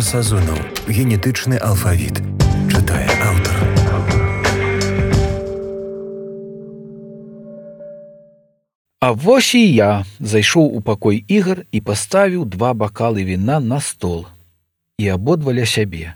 Сазонаў. Генетычны алфавіт. Чытае аўтар. А вось і я зайшоў у пакой ігар і паставіў 2 бакалы віна на стол. І абодва ля сябе.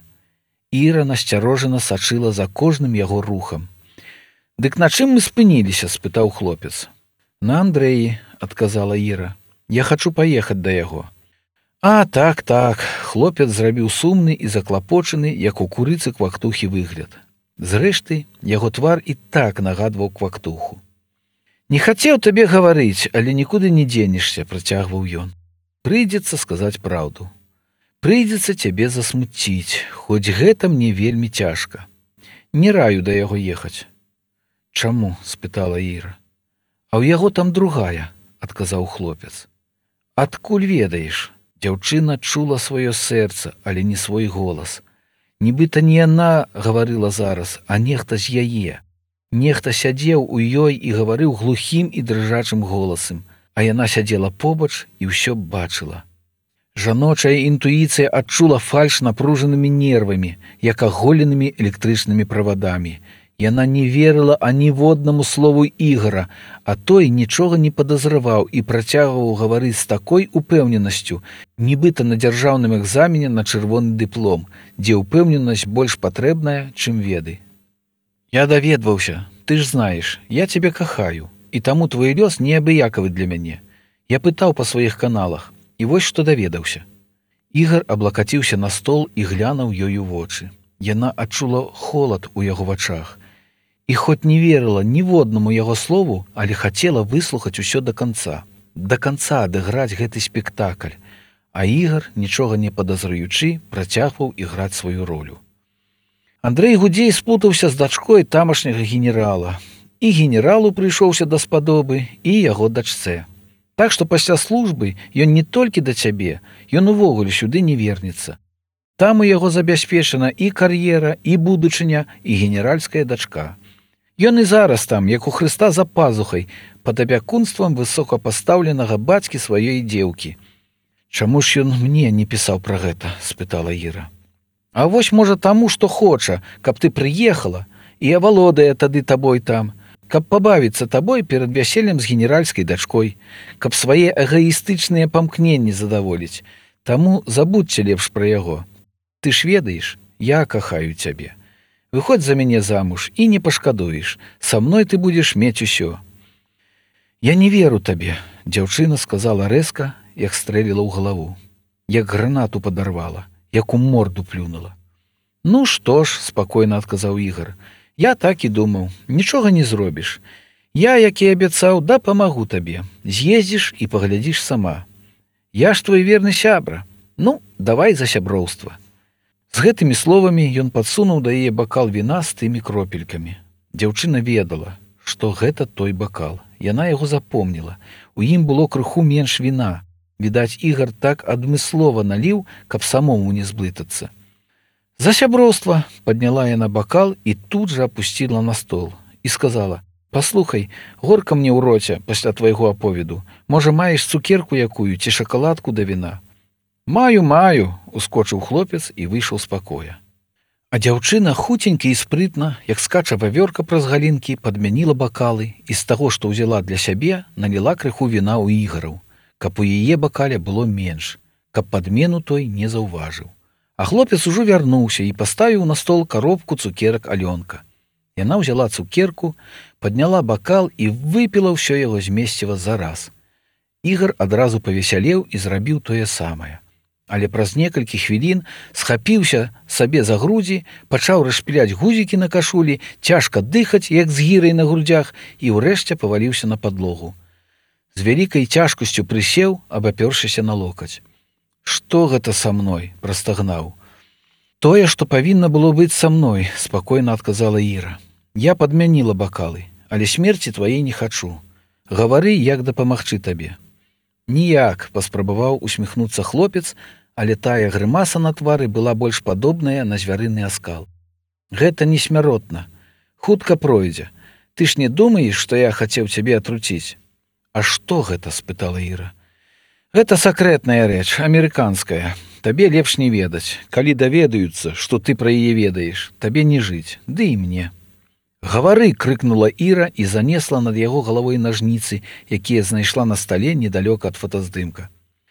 Іра насцярожана сачыла за кожным яго рухам. «Дык на чым мы спыніліся?» – спытаў хлопец. «На Андрэі», – адказала Іра. «Я хачу паехаць да яго». «А, так. Хлопец зрабіў сумны і заклапочаны, як у курыцы квактухі выгляд. Зрэшты, яго твар і так нагадваў квактуху. «Не хацеў табе гаварыць, але нікуды не дзенешся», – працягваў ён. «Прыйдзецца сказаць праўду. Прыйдзецца цябе засмуціць, хоць гэта мне вельмі цяжка. Не раю да яго ехаць». «Чаму?» – спытала Іра. «А ў яго там другая», – адказаў хлопец. «Адкуль ведаеш?» Дзяўчына чула сваё сэрца, але не свой голас. Нібыта не яна гаварыла зараз, а нехта з яе. Нехта сядзеў у ёй і гаварыў глухім і дрыжачым голасам, а яна сядзела побач і ўсё бачыла. Жаночая інтуіцыя адчула фальш напружанымі нервамі, як аголенымі электрычнымі правадамі. Яна не верыла аніводнаму слову Ігара, а той нічога не падазраваў і працягваў гаварыць з такой упэўненасцю, нібыта на дзяржаўным экзамене на чырвоны дыплом, дзе ўпэўненасць больш патрэбная, чым веды. «Я даведваўся, ты ж знаеш, я цябе кахаю, і таму твой лёс неабыякавы для мяне. Я пытаў па сваіх каналах, і вось што даведаўся». Ігар аблакаціўся на стол і глянуў ёй у вочы. Яна адчула холад у яго вачах. І хоць не верыла ніводнаму яго слову, але хацела выслухаць усё да канца адыграць гэты спектакль, а Ігар, нічога не падазраючы, працягваў іграць сваю ролю. Андрэй Гудзей спутаўся з дачкой тамашняга генерала, і генералу прыйшоўся даспадобы, і яго дачцэ. Так што пасля службы ён не толькі да цябе, ён увогуле сюды не вернецца. Там у яго забяспечана і кар'ера, і будучыня, і генеральская дачка. Ён і зараз там, як у Хрыста за пазухай, пад апякунствам высокапастаўленага бацькі сваёй дзеўкі. «Чаму ж ён мне не пісаў пра гэта?» – спытала Іра. «А вось, можа, таму, што хоча, каб ты прыехала і авалодае тады табой там, каб пабавіцца табой перад вяселлем з генеральскай дачкой, каб свае эгаістычныя памкненні задаволіць. Таму забудзьце лепш пра яго. Ты ж ведаеш, я кахаю цябе. Выходзь за мяне замуж і не пашкадуеш. Са мной ты будзеш мець усё». «Я не веру табе», – дзяўчына сказала рэзка, як стрэліла ў галаву. Як гранату падарвала, як у морду плюнула. «Ну што ж», – спакойна адказаў Ігар, – «я так і думаў, нічога не зробіш. Я, як і абяцаў, дапамагу табе. З'ездзіш і паглядзіш сама. Я ж твой верны сябра. Ну, давай за сяброўства». З гэтымі словамі ён падсунуў да яе бакал віна з тымі кропелькамі. Дзяўчына ведала, што гэта той бакал. Яна яго запомніла. У ім было крыху менш віна. Відаць, Ігар так адмыслова наліў, каб самому не зблытацца. «За сяброўства!» – падняла яна бакал і тут жа апусціла на стол. І сказала: «Паслухай, горка мне ў роце пасля твайго аповеду. Можа, маеш цукерку якую ці шакаладку да віна?» «Маю!» – ускочыў хлопец і выйшаў з пакоя. А дзяўчына хуценька і спрытна, як скача вавёрка праз галінкі, падмяніла бакалы і з таго, што ўзяла для сябе, наліла крыху віна ў Ігараў, каб у яе бакале было менш, каб падмену той не заўважыў. А хлопец ужо вярнуўся і паставіў на стол каробку цукерак Алёнка. Яна ўзяла цукерку, падняла бакал і выпіла ўсё яго змесціва зараз. Ігар адразу павесялеў і зрабіў тое самае. Але праз некалькі хвілін схапіўся сабе за грудзі, пачаў расшпіляць гузікі на кашулі, цяжка дыхаць, як з гірай на грудзях, і ўрэшце паваліўся на падлогу. З вялікай цяжкасцю прысеў, абапёршыся на локаць. «Што гэта са мной?» – прастагнаў. «Тое, што павінна было быць са мной», – спакойна адказала Іра. «Я падмяніла бакалы, але смерці тваей не хачу. Гавары, як дапамагчы табе». «Ніяк», – паспрабаваў усміхнуцца хлопец, але тая грымаса на твары была больш падобная на звярыны аскал. «Гэта не смяротна. Хутка пройдзе. Ты ж не думаеш, што я хацеў цябе атруціць?» «А што гэта?» – спытала Іра. «Гэта сакрэтная рэч, амерыканская. Табе лепш не ведаць. Калі даведаюцца, што ты пра яе ведаеш, табе не жыць, ды і мне. Гавары, крыкнула Іра і занесла над яго галавой нажніцы, якія знайшла на стале недалёка ад фотаздымка.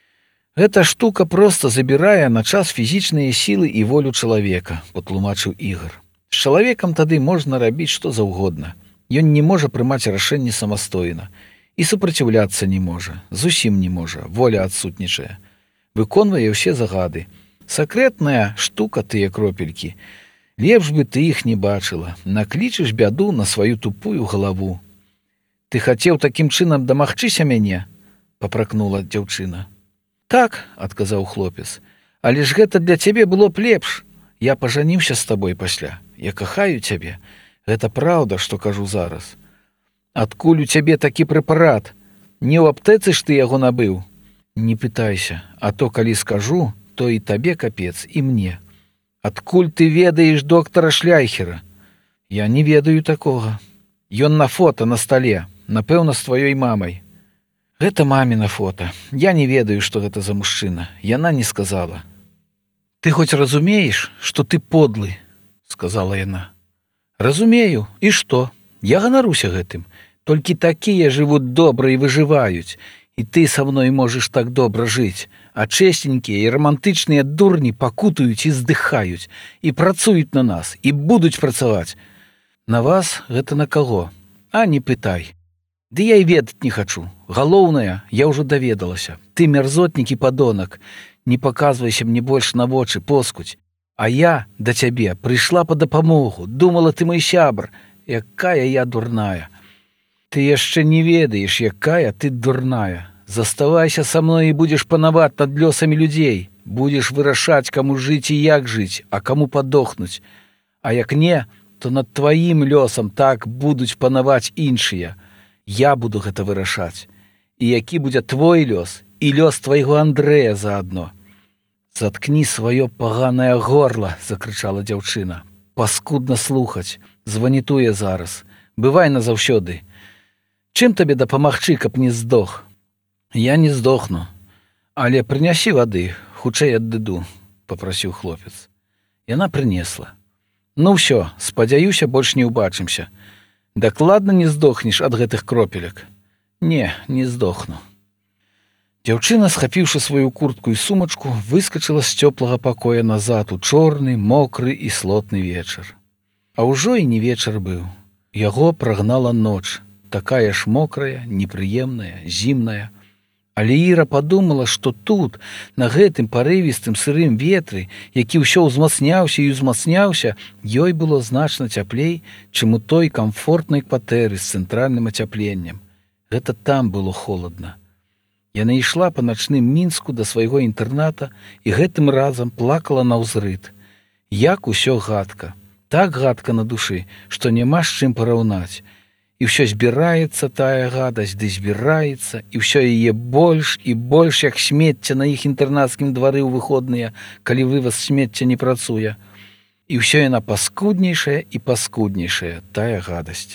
Гэта штука проста забірае на час фізічныя сілы і волю чалавека, патлумачыў Ігар. З чалавекам тады можна рабіць што заўгодна. Ён не можа прымаць рашэнні самастойна. І супраціўляцца не можа, зусім не можа, воля адсутнічае. Выконвае ўсе загады. Сакрэтная штука тыя кропелькі. Лепш бы ты іх не бачыла. Наклічыш бяду на сваю тупую галаву. Ты хацеў такім чынам дамагчыся мяне? Папракнула дзяўчына. Так, адказаў хлопец. Але ж гэта для цябе было б лепш. Я пажаніўся з табой пасля. Я кахаю цябе. Гэта праўда, што кажу зараз. Адкуль у цябе такі прэпарат? Не ў аптэцы ж ты яго набыў? Не пытайся, а то калі скажу, то і табе капец, і мне. Адкуль ты ведаеш доктара Шляйхера? Я не ведаю такога. Ён на фота на стале, напэўна, з тваёй мамай. Гэта маміна фота. Я не ведаю, што гэта за мужчына. Яна не сказала. Ты хоць разумееш, што ты подлы, сказала яна. Разумею, і што? Я ганаруся гэтым. Толькі такія жывуць добра і выжываюць. І ты са мной можаш так добра жыць, а чэстенькія і рамантычныя дурні пакутаюць і здыхаюць, і працуюць на нас, і будуць працаваць. На вас гэта на каго? А не пытай. Ды я і ведаць не хачу. Галоўнае, я ўжо даведалася. Ты мерзотнік і падонак. Не паказвайся мне больш на вочы, поскудзь. А я да цябе прыйшла па дапамогу, думала, ты мой сябр. Якая я дурная. Ты яшчэ не ведаеш, якая ты дурная. Заставайся са мной і будзеш панаваць над лёсамі людзей. Будзеш вырашаць, каму жыць і як жыць, а каму падохнуць. А як не, то над тваім лёсам так будуць панаваць іншыя. Я буду гэта вырашаць. І які будзе твой лёс, і лёс твайго Андрэя заадно. Заткні сваё паганае горла, закрычала дзяўчына. Паскудна слухаць, званітуе зараз. Бывай назаўсёды. Чым табе дапамагчы, каб не здох? Я не здохну. Але прынясі вады, хутчэй аддыду, папрасіў хлопец. Яна прынесла. Ну ўсё, спадзяюся, больш не ўбачымся. Дакладна не здохнеш ад гэтых кропелек? Не, не здохну. Дзяўчына, схапіўшы сваю куртку і сумачку, выскачыла з цёплага пакоя назад у чорны, мокры і слотны вечар. А ўжо і не вечар быў. Яго прагнала ноч. Такая ж мокрая, непрыемная, зімная. Але Іра падумала, што тут, на гэтым парывістым сырым ветры, які ўсё ўзмацняўся і ўзмацняўся, ёй было значна цяплей, чым у той камфортнай кватэры з цэнтральным ацяпленнем. Гэта там было холадна. Яна ішла па начным Мінску да свайго інтэрната і гэтым разам плакала наўзрыд. Як усё гадка. Так гадка на душы, што няма з чым параўнаць. І ўсё збіраецца тая гадасць, ды збіраецца, і ўсё яе больш і больш, як смецця на іх інтэрнацкім двары ў выходныя, калі вываз смецця не працуе. І ўсё яна паскуднейшая і паскуднейшая, тая гадасць.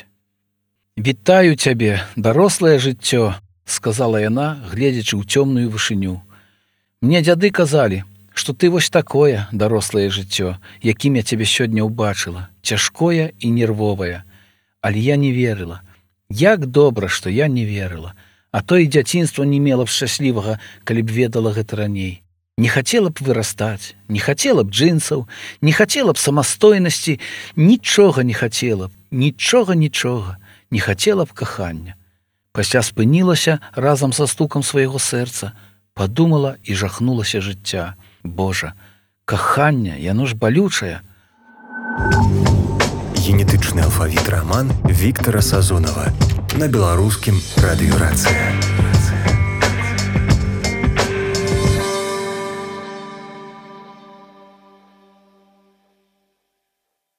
«Вітаю цябе, дарослае жыццё», — сказала яна, гледзячы ў цёмную вышыню. «Мне дзяды казалі, што ты вось такое, дарослае жыццё, якім я цябе сёння ўбачыла, цяжкое і нервовае. Але я не верыла. Як добра, што я не верыла. А то і дзяцінства не мела б шчаслівага, калі б ведала гэта раней. Не хацела б вырастаць, не хацела б джинсаў, не хацела б самастойнасці, нічога не хацела б, нічога, не хацела б кахання. Пасля спынілася разам са стукам свайго сэрца, падумала і жахнулася жыцця. Божа, кахання, яно ж балючае. Генетычны алфавіт раман Віктара Сазонава на беларускім радыёрацыя.